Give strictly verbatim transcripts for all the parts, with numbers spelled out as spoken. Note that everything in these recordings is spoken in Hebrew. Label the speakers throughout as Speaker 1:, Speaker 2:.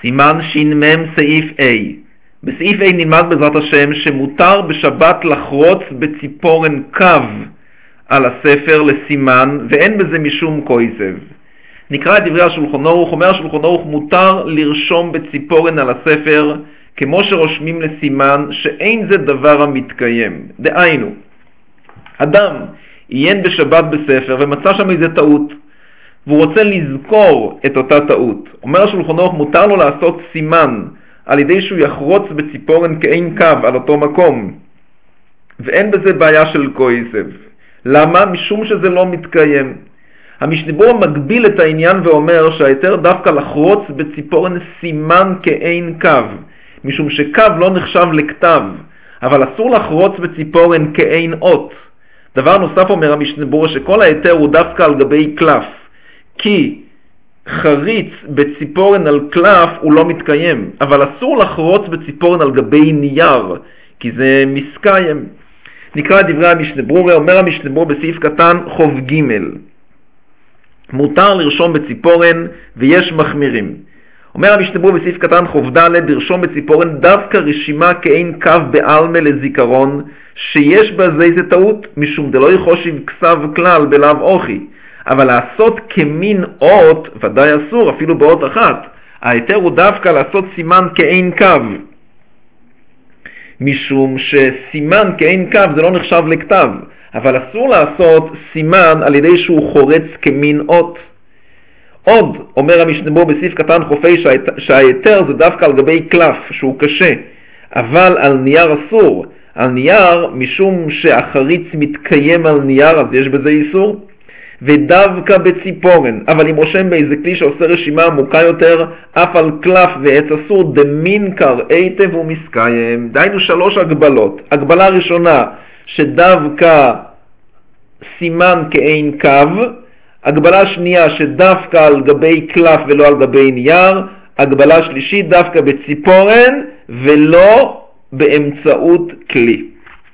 Speaker 1: סימן ש"מ סעיף A. בסעיף A נלמד בעזרת השם שמותר בשבת לחרוץ בציפורן קו על הספר לסימן, ואין בזה משום כויסב. נקרא את דברי השולחן ערוך. אומר השולחן ערוך, מותר לרשום בציפורן על הספר כמו שרושמים לסימן, שאין זה דבר המתקיים. דהיינו, אדם עיין בשבת בספר ומצא שם איזה טעות, והוא רוצה לזכור את אותה טעות. אומר השולחן ערוך, מותר לו לעשות סימן על ידי שהוא יחרוץ בציפורן כאין קו על אותו מקום, ואין בזה בעיה של כויסב. למה? משום שזה לא מתקיים. המשנה ברורה מגביל את העניין ואומר שהיתר דווקא לחרוץ בציפורן סימן כאין קו, משום שקו לא נחשב לכתב, אבל אסור לחרוץ בציפורן כאין אות. דבר נוסף אומר המשנה ברורה שכל היתר הוא דווקא על גבי קלף, כי חריץ בציפורן על קלף הוא לא מתקיים, אבל אסור לחרוץ בציפורן על גבי נייר, כי זה מסקיים. נקרא את דברי המשנה ברורה. אומר המשנה ברורה בסעיף קטן חוב ג', מותר לרשום בציפורן ויש מחמירים. אומר המשנה ברורה בסעיף קטן חוב ד', לרשום בציפורן דווקא רשימה כאין קו בעלמה לזיכרון, שיש בזה איזה טעות, משום דלא יחושיב כסב כלל בלאו אוכי, אבל לעשות כמין אות ודאי אסור, אפילו באות אחת. היתר הוא דווקא לעשות סימן כאין קו, משום שסימן כאין קו זה לא נחשב לכתב, אבל אסור לעשות סימן על ידי שהוא חורץ כמין אות. עוד אומר המשנה ברורה בסעיף קטן חופי שהיתר זה דווקא על גבי קלף שהוא קשה, אבל על נייר אסור. על נייר משום שהחריץ מתקיים על נייר, אז יש בזה איסור. ודווקא בציפורן, אבל אם רושם באיזה כלי שעושה רשימה עמוקה יותר, אף על קלף ועץ אסור, דמין קר היטב ומסקיים. דהיינו שלוש הגבלות. הגבלה ראשונה, שדווקא סימן כאין קו. הגבלה שנייה, שדווקא על גבי קלף ולא על גבי נייר. הגבלה שלישית, דווקא בציפורן ולא באמצעות כלי.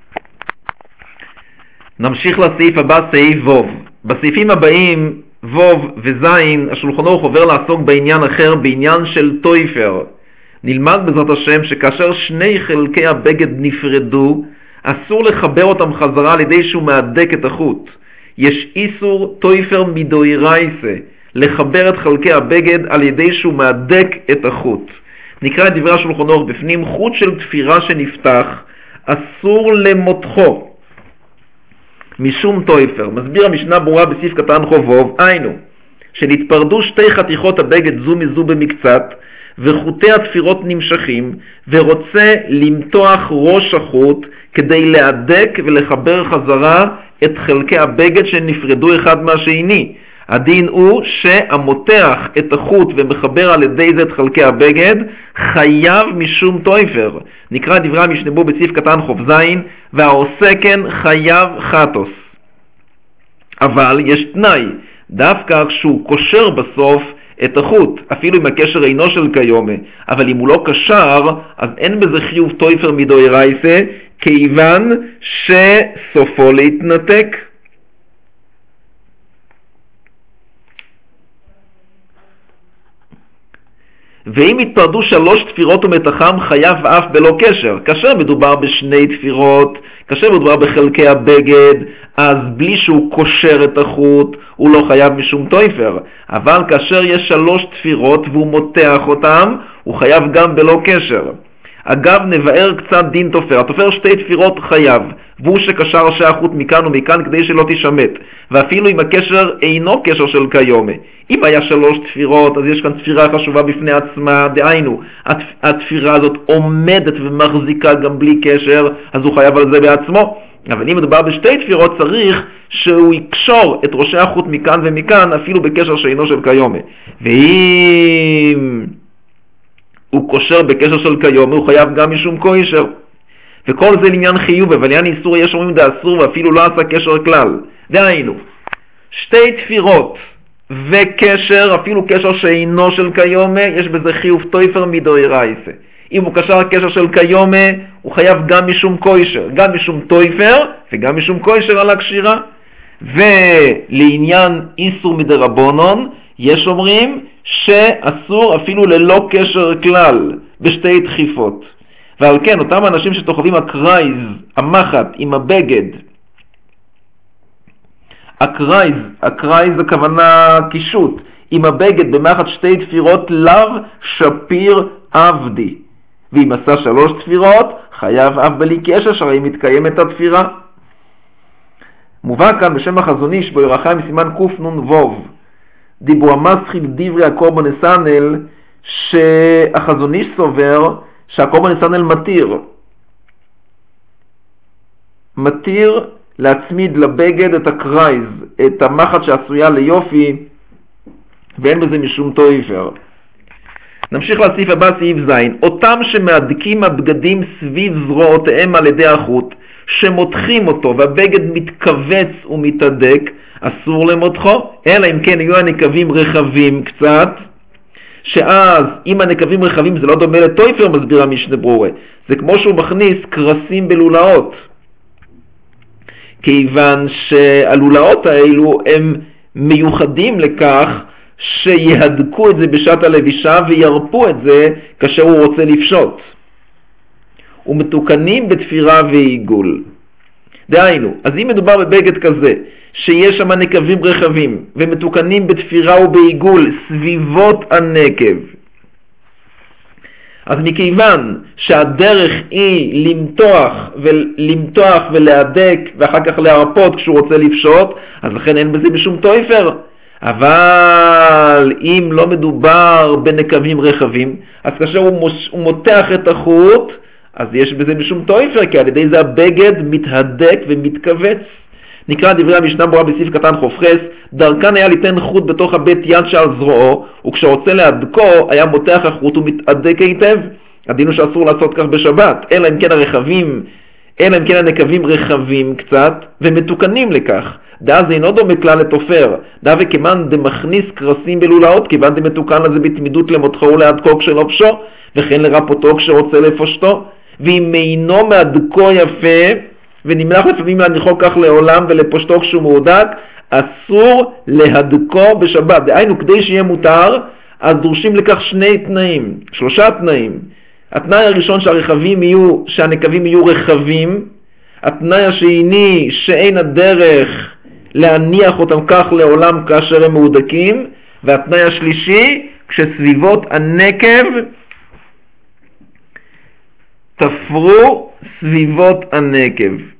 Speaker 1: נמשיך לסעיף הבא, סעיף ווב. בסעיפים הבאים, ווב וזין, השולחן ערוך עובר לעסוק בעניין אחר, בעניין של טויפר. נלמד בעזרת השם שכאשר שני חלקי הבגד נפרדו, אסור לחבר אותם חזרה על ידי שהוא מהדק את החוט. יש איסור טויפר מדוירייסה, לחבר את חלקי הבגד על ידי שהוא מהדק את החוט. נקרא את דברי השולחן ערוך בפנים, חוט של תפירה שנפתח, אסור למותחו משום טויפר. מסביר המשנה ברורה בסעיף קטן חובוב, היינו, שנתפרדו שתי חתיכות הבגד זו מזו במקצת, וחוטי התפירות נמשכים, ורוצה למתוח ראש החוט כדי להדק ולחבר חזרה את חלקי הבגד שנפרדו אחד מהשני. הדין הוא שהמותח את החוט ומחבר על ידי זה את חלקי הבגד חייב משום טויפר. נקרא דברי המשנה ברורה בסעיף קטן חוב זין, והעושה כן חייב חטוס. אבל יש תנאי, דווקא כשהוא קושר בסוף את החוט, אפילו אם הקשר אינו של קיומה, אבל אם הוא לא קשר, אז אין בזה חיוב טויפר מדוירייסה, כיוון שסופו להתנתק. ואם התפרדו שלוש תפירות ומתחם, חייב אף בלא קשר. כאשר מדובר בשני תפירות, כאשר מדובר בחלקי הבגד, אז בלי שהוא קושר את החוט, הוא לא חייב משום טויפר. אבל כאשר יש שלוש תפירות והוא מותח אותם, הוא חייב גם בלא קשר. אגב, נבאר קצת דין תופר. התופר שתי תפירות חייב, והוא שקשר ראשי החוט מכאן ומכאן כדי שלא תשמט. ואפילו אם הקשר אינו קשר של קיומה. אם היה שלוש תפירות, אז יש כאן תפירה חשובה בפני עצמה, דהיינו, התפ... התפירה הזאת עומדת ומחזיקה גם בלי קשר, אז הוא חייב על זה בעצמו. אבל אם מדובר בשתי תפירות, צריך שהוא יקשור את ראשי החוט מכאן ומכאן, אפילו בקשר שאינו של קיומה. ואם הוא קושר בקשר של קיומה, הוא חייב גם משום קוישר. וכל זה לעניין חיוב, אבל לעניין איסור יש אומרים דה אסור ואפילו לא עשה קשר כלל. דהיינו, שתי תפירות וקשר, אפילו קשר שאינו של קיומה, יש בזה חיוב טויפר מדוירייסה. אם הוא קשר קשר של קיומה, הוא חייב גם משום קוישר, גם משום טויפר וגם משום קוישר על הקשירה. ולעניין איסור מדרבנון, יש אומרים שאסור אפילו ללא קשר כלל בשתי דחיפות. ועל כן, אותם אנשים שתאכלים הקרייז, המחט עם הבגד, הקרייז, הקרייז הכוונה קישוט, עם הבגד במחט שתי תפירות, לאו שפיר עבדי. ואם עשה שלוש תפירות, חייב אף בלי קשש, הרי מתקיימת התפירה. מובא כאן בשם החזון איש בו ירחיים סימן קנ"ו, דיבו המסחיל דברי הקורבן הסנל, שהחזון איש סובר שהקורבן הסנל מתיר. מתיר להצמיד לבגד את הקרייז, את המחט שעשויה ליופי, ואין בזה משום תויפר. נמשיך לסעיף הבא, סעיף זין. אותם שמהדקים הבגדים סביב זרועותיהם על ידי החוט, שמותחים אותו והבגד מתכווץ ומתהדק, אסור למותחו, אלא אם כן יהיו הנקבים רחבים קצת, שאז אם הנקבים רחבים זה לא דומה לטויפר, מסביר המשנה ברורה, זה כמו שהוא מכניס קרסים בלולאות, כיוון שהלולאות האלו הם מיוחדים לכך שיהדקו את זה בשעת הלבישה וירפו את זה כאשר הוא רוצה לפשוט, ומתוקנים בתפירה ועיגול. דהיינו, אז אם מדובר בבגד כזה שיש שם נקבים רחבים ומתוקנים בתפירה ובעיגול סביבות הנקב, אז מכיוון שהדרך היא למתוח ולמתוח ולהדק ואחר כך להרפות כשהוא רוצה לפשוט, אז לכן אין בזה בשום תויפר. אבל אם לא מדובר בנקבים רחבים, אז כאשר הוא, מוש, הוא מותח את החוט, אז יש בזה משום תויפר, כי על ידי זה הבגד מתהדק ומתכווץ. נקרא דברי המשנה ברורה בסעיף קטן חופכס, דרכן היה ליתן חוט בתוך הבית יד שעל זרועו, וכשרוצה להדקו היה מותח החוט ומתהדק היטב. הדין הוא שאסור לעשות כך בשבת, אלא אם כן הרחבים, אלא אם כן הנקבים רחבים קצת ומתוקנים לכך. דאז אינו דומה כלל לתופר, דא וכיוון דמכניס קרסים בלולאות, כיוון דמתוקן לזה בתמידות למותחו ולהדקו כשלובשו, וכן לרפותו כשרוצה לפושטו. ואם אינו מהדקו יפה ונמלח לפעמים להניחו כך לעולם ולפושטו כשהוא מהודק, אסור להדקו בשבת. דהיינו, כדי שיהיה מותר, אז דורשים לכך שני תנאים, שלושה תנאים. התנאי הראשון שהרחבים יהיו, שהנקבים יהיו רחבים, התנאי השני שאין הדרך להניח אותם כך לעולם כאשר הם מהודקים, והתנאי השלישי כשסביבות הנקב תפרו סביבות הנקב.